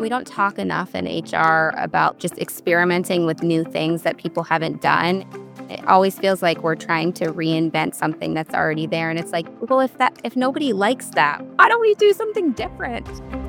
We don't talk enough in HR about just experimenting with new things that people haven't done. It always feels like we're trying to reinvent something that's already there. And it's like, well, if nobody likes that, why don't we do something different?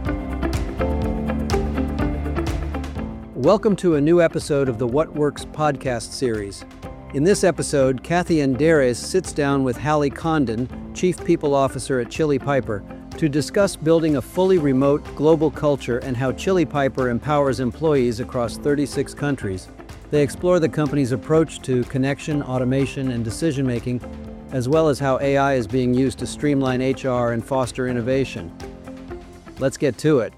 Welcome to a new episode of the What Works podcast series. In this episode, Kathy Enderes sits down with Hallie Condon, Chief People Officer at Chili Piper, to discuss building a fully remote global culture and how Chili Piper empowers employees across 36 countries. They explore the company's approach to connection, automation, and decision-making, as well as how AI is being used to streamline HR and foster innovation. Let's get to it.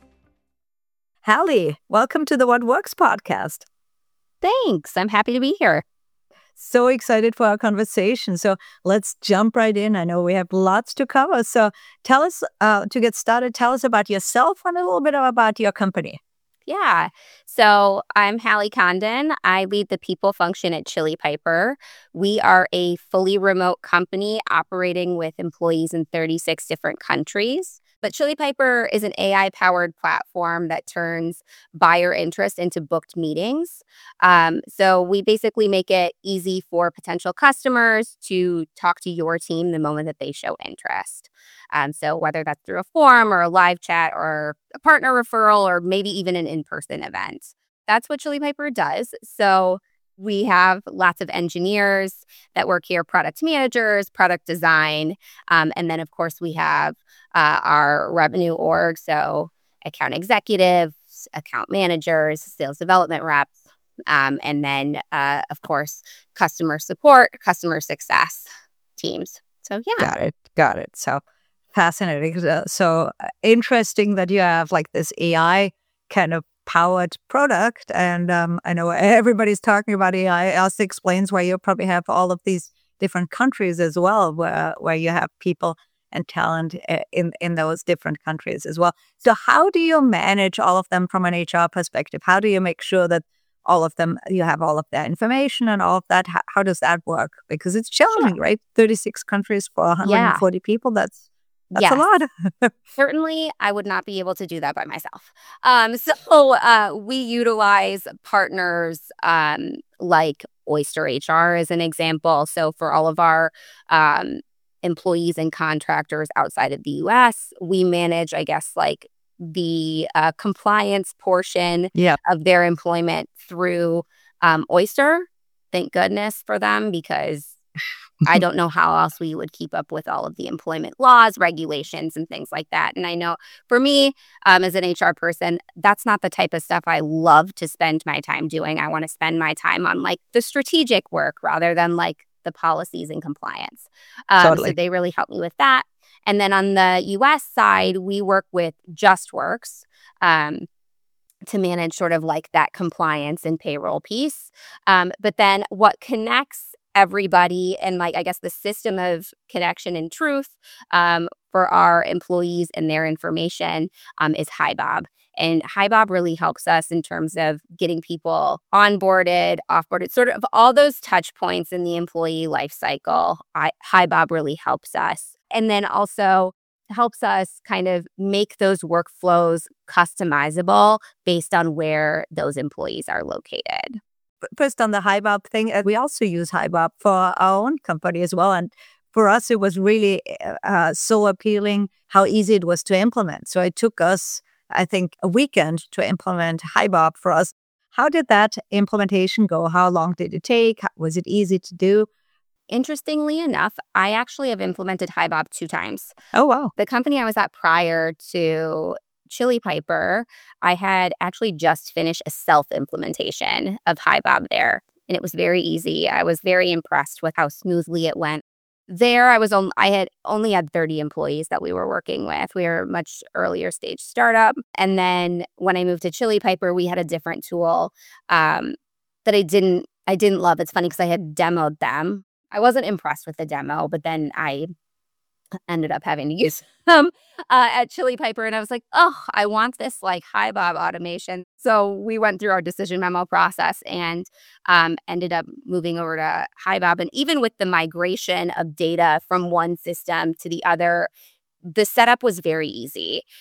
Hallie, welcome to the What Works podcast. Thanks. I'm happy to be here. So excited for our conversation. So let's jump right in. I know we have lots to cover. So tell us, to get started, tell us about yourself and a little bit about your company. Yeah. So I'm Hallie Condon. I lead the people function at Chili Piper. We are a fully remote company operating with employees in 36 different countries. But Chili Piper is an AI-powered platform that turns buyer interest into booked meetings. So we basically make it easy for potential customers to talk to your team the moment that they show interest. So whether that's through a form or a live chat or a partner referral or maybe even an in-person event. That's what Chili Piper does. So we have lots of engineers that work here, product managers, product design, and then, of course, we have our revenue org, so account executives, account managers, sales development reps, and then, of course, customer support, customer success teams. So, yeah. Got it. So fascinating. So interesting that you have like this AI kind of powered product. And I know everybody's talking about AI. It also explains why you probably have all of these different countries as well, where you have people and talent in those different countries as well. So how do you manage all of them from an HR perspective? How do you make sure that all of them, you have all of their information and all of that? How does that work? Because it's challenging, right? 36 countries for 140 people. That's a lot. Certainly, I would not be able to do that by myself. So we utilize partners like Oyster HR as an example. So for all of our employees and contractors outside of the U.S., we manage, I guess, like the compliance portion of their employment through Oyster. Thank goodness for them, because I don't know how else we would keep up with all of the employment laws, regulations, and things like that. And I know for me, as an HR person, that's not the type of stuff I love to spend my time doing. I want to spend my time on like the strategic work rather than like the policies and compliance. Totally. So they really help me with that. And then on the US side, we work with JustWorks to manage sort of like that compliance and payroll piece. But then what connects everybody and like, I guess, the system of connection and truth for our employees and their information is HiBob. And HiBob really helps us in terms of getting people onboarded, offboarded, sort of all those touch points in the employee life cycle. HiBob really helps us. And then also helps us kind of make those workflows customizable based on where those employees are located. First, on the HiBob thing, we also use HiBob for our own company as well. And for us, it was really so appealing how easy it was to implement. So it took us, I think, a weekend to implement HiBob for us. How did that implementation go? How long did it take? Was it easy to do? Interestingly enough, I actually have implemented HiBob 2 times. Oh, wow. The company I was at prior to Chili Piper, I had actually just finished a self-implementation of HiBob there, and it was very easy. I was very impressed with how smoothly it went. There, I had only had 30 employees that we were working with. We were a much earlier stage startup. And then when I moved to Chili Piper, we had a different tool that I didn't love. It's funny because I had demoed them. I wasn't impressed with the demo, but then I ended up having to use them at Chili Piper. And I was like, oh, I want this like HiBob automation. So we went through our decision memo process and ended up moving over to HiBob. And even with the migration of data from one system to the other, the setup was very easy.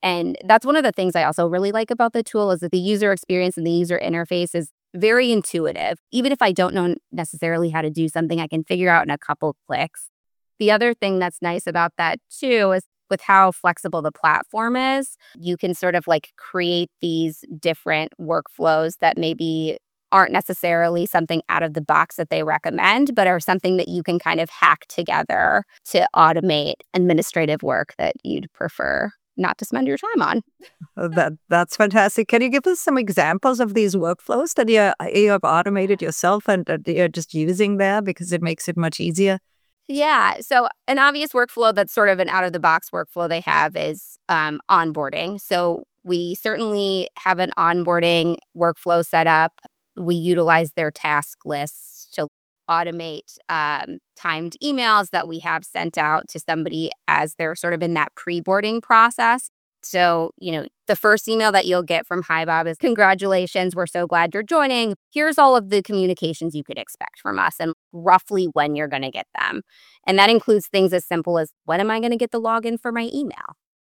And that's one of the things I also really like about the tool is that the user experience and the user interface is very intuitive. Even if I don't know necessarily how to do something, I can figure out in a couple clicks. The other thing that's nice about that too is with how flexible the platform is, you can sort of like create these different workflows that maybe aren't necessarily something out of the box that they recommend, but are something that you can kind of hack together to automate administrative work that you'd prefer not to spend your time on. That's fantastic. Can you give us some examples of these workflows that you have automated yourself and that you're just using there because it makes it much easier? Yeah. So an obvious workflow that's sort of an out-of-the-box workflow they have is onboarding. So we certainly have an onboarding workflow set up. We utilize their task lists to automate timed emails that we have sent out to somebody as they're sort of in that pre-boarding process. So, the first email that you'll get from HiBob is, congratulations, we're so glad you're joining. Here's all of the communications you could expect from us and roughly when you're going to get them. And that includes things as simple as, when am I going to get the login for my email?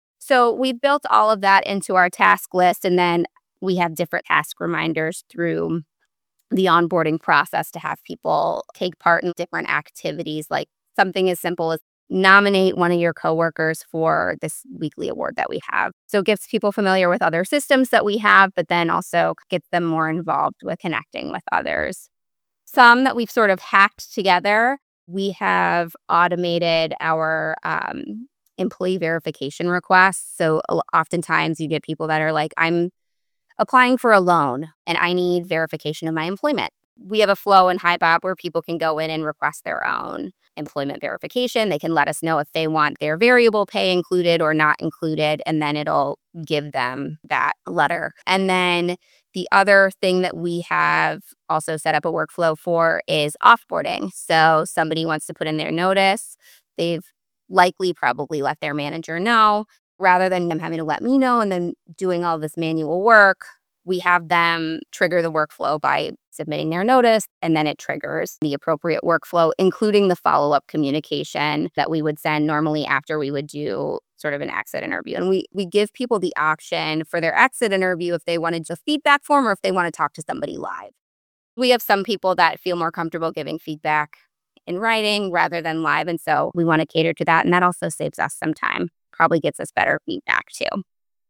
So we've built all of that into our task list, and then we have different task reminders through the onboarding process to have people take part in different activities, like something as simple as nominate one of your coworkers for this weekly award that we have. So it gets people familiar with other systems that we have, but then also gets them more involved with connecting with others. Some that we've sort of hacked together, we have automated our employee verification requests. So oftentimes you get people that are like, I'm applying for a loan and I need verification of my employment. We have a flow in HiBob where people can go in and request their own employment verification. They can let us know if they want their variable pay included or not included, and then it'll give them that letter. And then the other thing that we have also set up a workflow for is offboarding. So somebody wants to put in their notice. They've likely probably let their manager know. Rather than them having to let me know and then doing all this manual work, we have them trigger the workflow by submitting their notice, and then it triggers the appropriate workflow, including the follow-up communication that we would send normally after we would do sort of an exit interview. And we give people the option for their exit interview if they wanted a feedback form or if they want to talk to somebody live. We have some people that feel more comfortable giving feedback in writing rather than live, and so we want to cater to that, and that also saves us some time. Probably gets us better feedback too.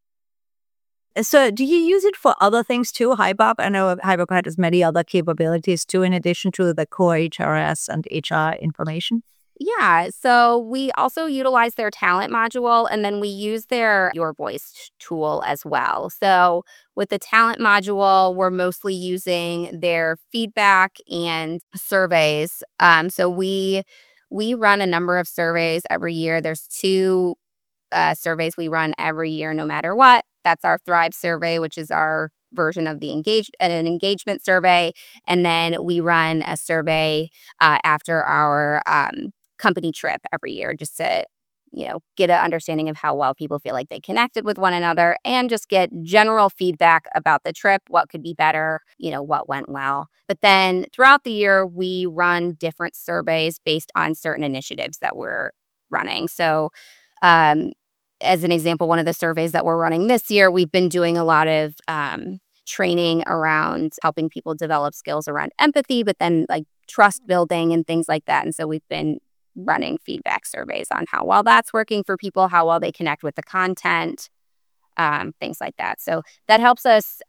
So do you use it for other things too, HiBob? I know HiBob has many other capabilities too, in addition to the core HRS and HR information. Yeah, so we also utilize their talent module, and then we use their Your Voice tool as well. So with the talent module, we're mostly using their feedback and surveys. So we run a number of surveys every year. There's two surveys we run every year, no matter what. That's our Thrive survey, which is our version of the an engagement survey, and then we run a survey after our company trip every year, just to get an understanding of how well people feel like they connected with one another, and just get general feedback about the trip, what could be better, what went well. But then throughout the year, we run different surveys based on certain initiatives that we're running. So as an example, one of the surveys that we're running this year, we've been doing a lot of training around helping people develop skills around empathy, but then like trust building and things like that. And so we've been running feedback surveys on how well that's working for people, how well they connect with the content, things like that. So that helps us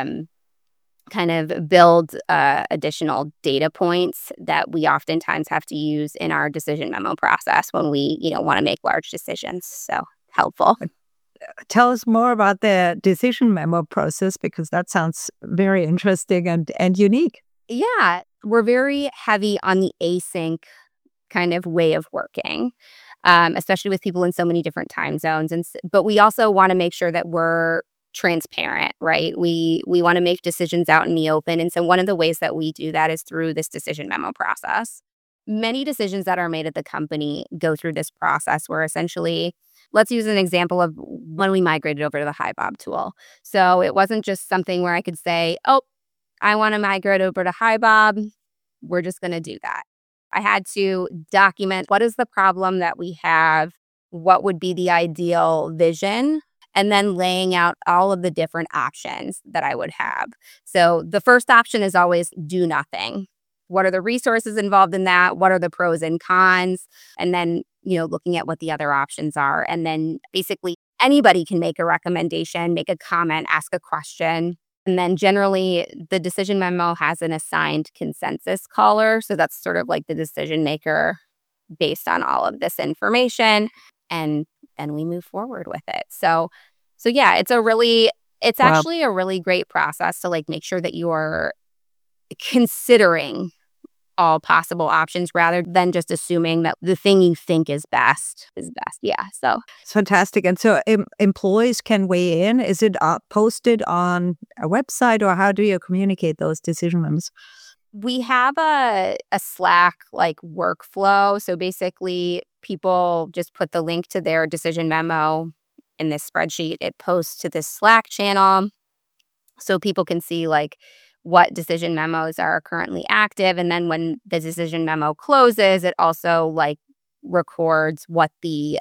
kind of build additional data points that we oftentimes have to use in our decision memo process when we want to make large decisions. So helpful. Tell us more about the decision memo process, because that sounds very interesting and unique. Yeah, we're very heavy on the async kind of way of working, especially with people in so many different time zones. But we also want to make sure that we're transparent, right? We want to make decisions out in the open. And so one of the ways that we do that is through this decision memo process. Many decisions that are made at the company go through this process where essentially, let's use an example of when we migrated over to the HiBob tool. So it wasn't just something where I could say, oh, I want to migrate over to HiBob. We're just going to do that. I had to document what is the problem that we have, what would be the ideal vision, and then laying out all of the different options that I would have. So the first option is always do nothing. What are the resources involved in that? What are the pros and cons? And then, looking at what the other options are. And then basically anybody can make a recommendation, make a comment, ask a question. And then generally the decision memo has an assigned consensus caller. So that's sort of like the decision maker based on all of this information. And then we move forward with it. So yeah, it's actually a really great process to like make sure that you are considering all possible options rather than just assuming that the thing you think is best is best. Yeah. So it's fantastic. And so employees can weigh in. Is it posted on a website, or how do you communicate those decision memos? We have a Slack like workflow. So basically people just put the link to their decision memo in this spreadsheet. It posts to this Slack channel so people can see like what decision memos are currently active. And then when the decision memo closes, it also like records what the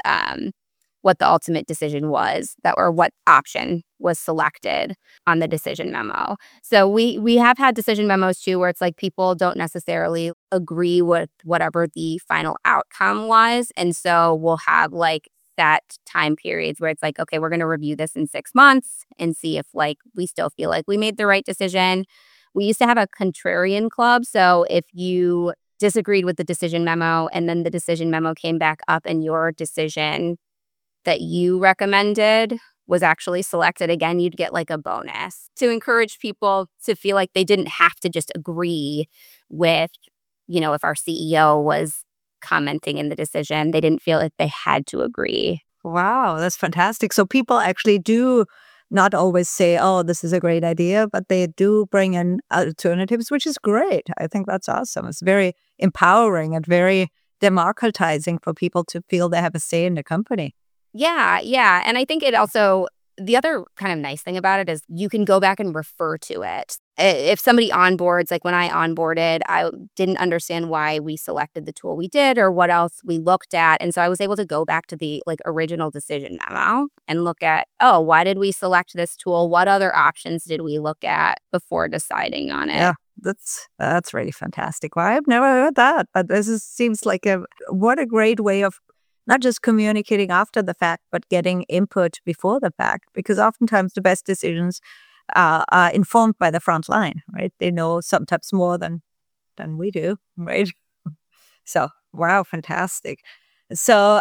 ultimate decision was, or what option was selected on the decision memo. So we have had decision memos too where it's like people don't necessarily agree with whatever the final outcome was. And so we'll have like set time periods where it's like, okay, we're going to review this in 6 months and see if like we still feel like we made the right decision. We used to have a contrarian club. So if you disagreed with the decision memo and then the decision memo came back up and your decision that you recommended was actually selected again, you'd get like a bonus to encourage people to feel like they didn't have to just agree with, if our CEO was commenting in the decision, they didn't feel like they had to agree. Wow, that's fantastic. So people actually do not always say, oh, this is a great idea, but they do bring in alternatives, which is great. I think that's awesome. It's very empowering and very democratizing for people to feel they have a say in the company. Yeah. And I think it also, the other kind of nice thing about it is you can go back and refer to it. If somebody onboards, like when I onboarded, I didn't understand why we selected the tool we did or what else we looked at. And so I was able to go back to the like original decision memo and look at, oh, why did we select this tool? What other options did we look at before deciding on it? Yeah, that's really fantastic. Well, I've never heard that, but seems like what a great way of not just communicating after the fact, but getting input before the fact, because oftentimes the best decisions are informed by the front line, right? They know sometimes more than we do, right? So, wow, fantastic. So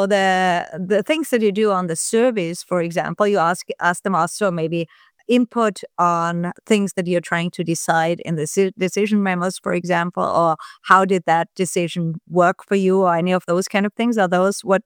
the things that you do on the surveys, for example, you ask them also maybe input on things that you're trying to decide in the decision memos, for example, or how did that decision work for you, or any of those kind of things? Are those what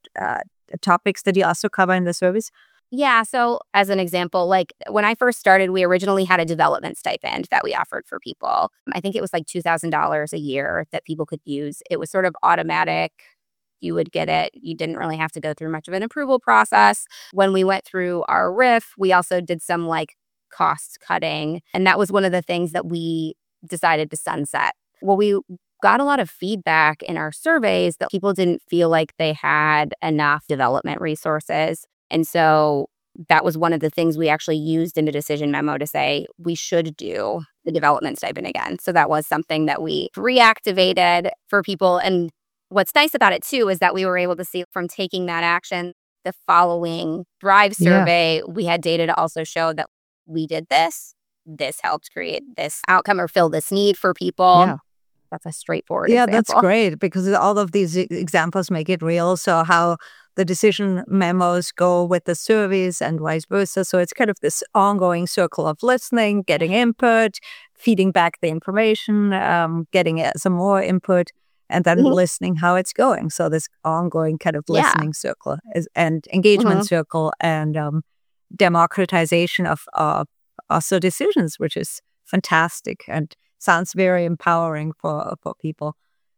topics that you also cover in the surveys? Yeah. So as an example, like when I first started, we originally had a development stipend that we offered for people. I think it was like $2,000 a year that people could use. It was sort of automatic. You would get it. You didn't really have to go through much of an approval process. When we went through our RIF, we also did some like cost cutting. And that was one of the things that we decided to sunset. Well, we got a lot of feedback in our surveys that people didn't feel like they had enough development resources. And so that was one of the things we actually used in a decision memo to say we should do the development stipend again. So that was something that we reactivated for people. And what's nice about it too is that we were able to see from taking that action, the following Thrive survey, we had data to also show that we did this helped create this outcome or fill this need for people. Yeah. That's a straightforward example. That's great because all of these examples make it real. So how the decision memos go with the surveys and vice versa. So it's kind of this ongoing circle of listening, getting input, feeding back the information, getting some more input, and then listening how it's going. So this ongoing kind of listening circle and engagement circle and democratization of also decisions, which is fantastic and sounds very empowering for people.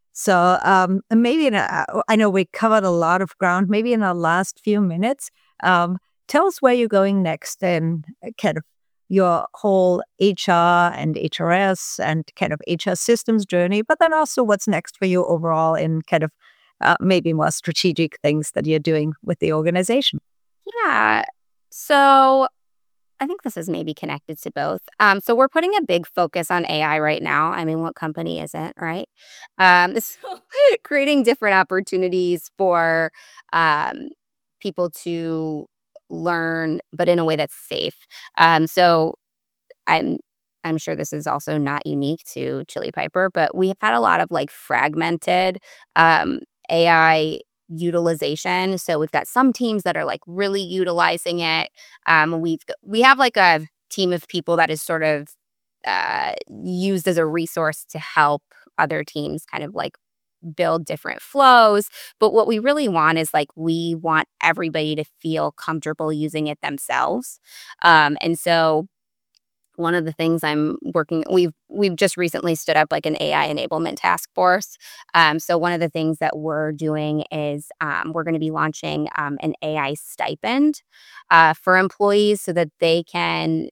So maybe I know we covered a lot of ground. Maybe in our last few minutes, tell us where you're going next in kind of your whole HR and HRS and kind of HR systems journey, but then also what's next for you overall in kind of maybe more strategic things that you're doing with the organization. Yeah. So I think this is maybe connected to both. So we're putting a big focus on AI right now. I mean, what company isn't, right? So creating different opportunities for people to learn, but in a way that's safe. So I'm I'm sure this is also not unique to Chili Piper, but we have had a lot of like fragmented AI utilization. So we've got some teams that are like really utilizing it. We have like a team of people that is sort of used as a resource to help other teams kind of like build different flows. But what we really want is like we want everybody to feel comfortable using it themselves. And so one of the things we've just recently stood up like an AI enablement task force. So one of the things that we're doing is we're going to be launching an AI stipend for employees so that they can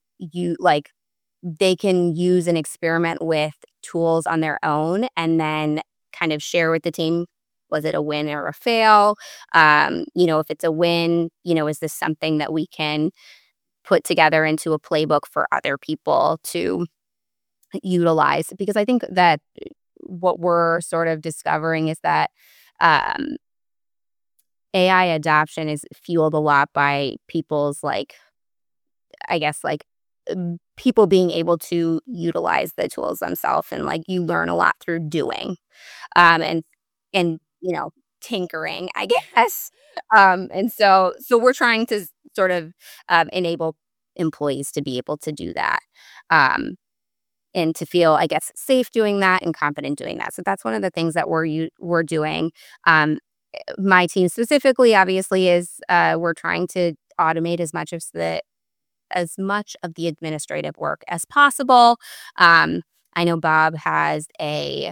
use and experiment with tools on their own and then kind of share with the team. Was it a win or a fail? If it's a win, is this something that we can put together into a playbook for other people to utilize? Because I think that what we're sort of discovering is that AI adoption is fueled a lot by people's people being able to utilize the tools themselves, and like you learn a lot through doing and tinkering, I guess. And so we're trying to sort of enable employees to be able to do that and to feel, I guess, safe doing that and confident doing that. So that's one of the things that we're doing. My team specifically, obviously, is we're trying to automate as much of the administrative work as possible. I know Bob has a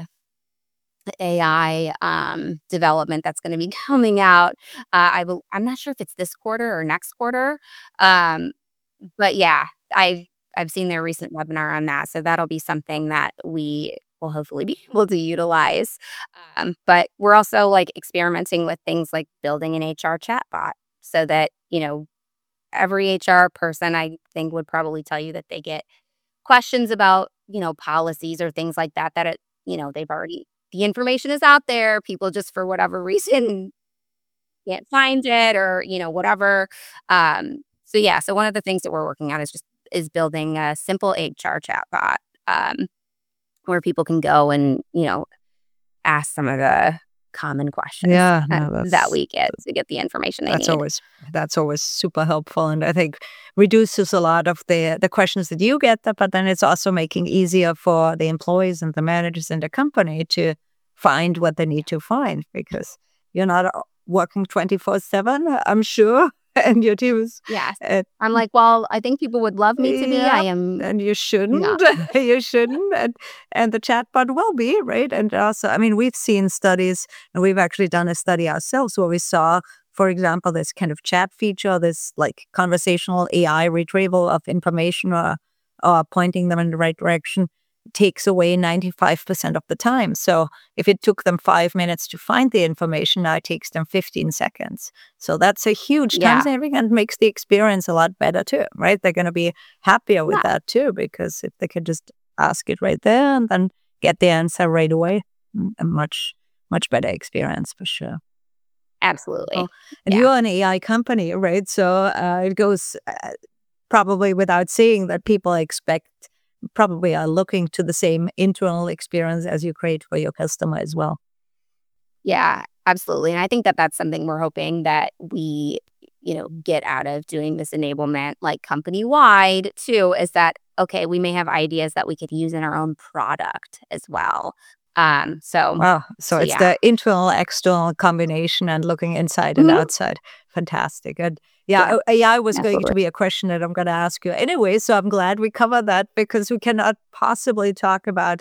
AI development that's going to be coming out. I'm not sure if it's this quarter or next quarter, but yeah, I've seen their recent webinar on that, so that'll be something that we will hopefully be able to utilize. But we're also like experimenting with things like building an HR chatbot, so that every HR person I think would probably tell you that they get questions about policies or things like that they've already. The information is out there. People just for whatever reason can't find it or, whatever. So one of the things that we're working on is building a simple HR chatbot where people can go and, ask some of the common questions that we get to get the information they need. That's always super helpful. And I think reduces a lot of the questions that you get, but then it's also making easier for the employees and the managers in the company to find what they need to find, because you're not working 24/7, I'm sure. And your team is... Yes. I'm like, well, I think people would love me to be. I am... And you shouldn't. You shouldn't. And the chatbot will be, right? And also, I mean, we've seen studies, and we've actually done a study ourselves where we saw, for example, this kind of chat feature, this like conversational AI retrieval of information or pointing them in the right direction, takes away 95% of the time. So if it took them 5 minutes to find the information, now it takes them 15 seconds. So that's a huge time saving and makes the experience a lot better too, right? They're going to be happier with that too, because if they could just ask it right there and then get the answer right away, a much, much better experience for sure. Absolutely. And you're an AI company, right? So it goes probably without saying that people probably are looking to the same internal experience as you create for your customer as well. Yeah, absolutely. And I think that that's something we're hoping that we, get out of doing this enablement like company-wide too, is that, okay, we may have ideas that we could use in our own product as well. So it's the internal, external combination and looking inside and outside. Fantastic. And AI was going to be a question that I'm going to ask you anyway. So I'm glad we covered that, because we cannot possibly talk about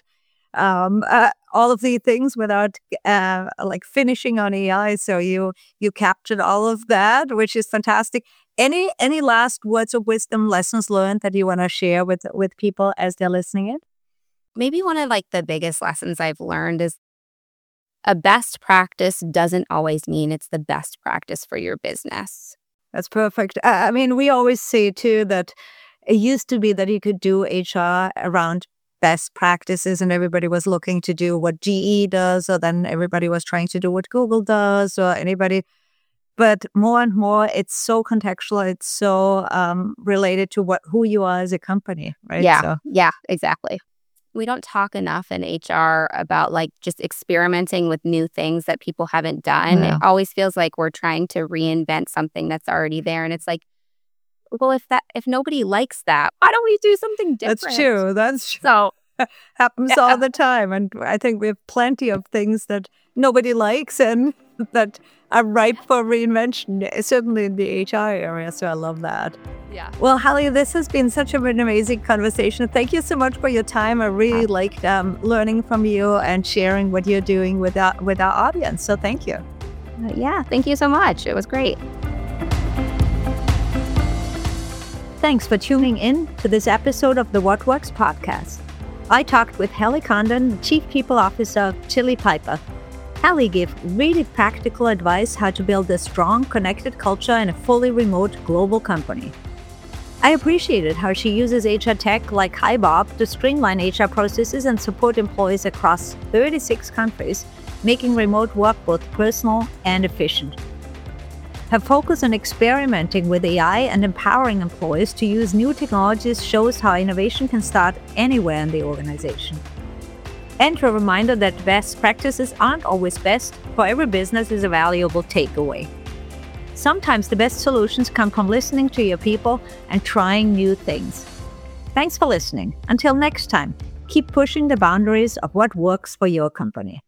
all of these things without finishing on AI. So you captured all of that, which is fantastic. Any last words of wisdom, lessons learned that you want to share with people as they're listening in? Maybe one of the biggest lessons I've learned is a best practice doesn't always mean it's the best practice for your business. That's perfect. I mean, we always say too that it used to be that you could do HR around best practices and everybody was looking to do what GE does, or then everybody was trying to do what Google does or anybody. But more and more, it's so contextual. It's so related to who you are as a company, right? Yeah, exactly. We don't talk enough in HR about like just experimenting with new things that people haven't done. Yeah. It always feels like we're trying to reinvent something that's already there. And it's like, well, if nobody likes that, why don't we do something different? That's true. That's true. So happens all the time. And I think we have plenty of things that nobody likes and that are ripe for reinvention, certainly in the HR area. So I love that. Yeah. Well, Hallie, this has been such an amazing conversation. Thank you so much for your time. I really liked learning from you and sharing what you're doing with our audience. So thank you. Yeah, thank you so much. It was great. Thanks for tuning in to this episode of the What Works podcast. I talked with Hallie Condon, the Chief People Officer of Chili Piper. Hallie gave really practical advice how to build a strong, connected culture in a fully remote global company. I appreciated how she uses HR tech like HiBob to streamline HR processes and support employees across 36 countries, making remote work both personal and efficient. Her focus on experimenting with AI and empowering employees to use new technologies shows how innovation can start anywhere in the organization. And a reminder that best practices aren't always best. For every business is a valuable takeaway. Sometimes the best solutions come from listening to your people and trying new things. Thanks for listening. Until next time, keep pushing the boundaries of what works for your company.